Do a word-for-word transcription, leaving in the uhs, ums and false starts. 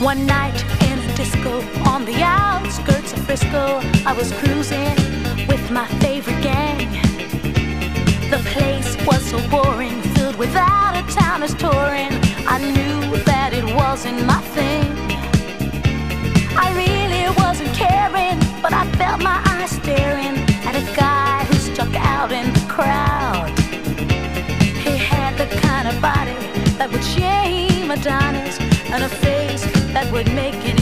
One night in a disco on the outskirts of Frisco, I was cruising with my favorite gang. The place was so boring, filled with out-of-towners touring. I knew that it wasn't my thing. I really wasn't caring, but I felt my eyes staring at a guy who stuck out in the crowd. He had the kind of body that would shame Adonis, and a face that would make it